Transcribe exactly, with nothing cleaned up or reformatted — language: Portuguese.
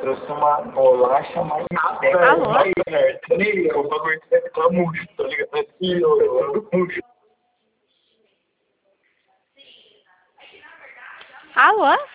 trouxe uma bolacha mais Alô? aí, né? Nem eu, o bagulho que deve estar murcho, tá ligado? Aqui, ó, murcho. Alô?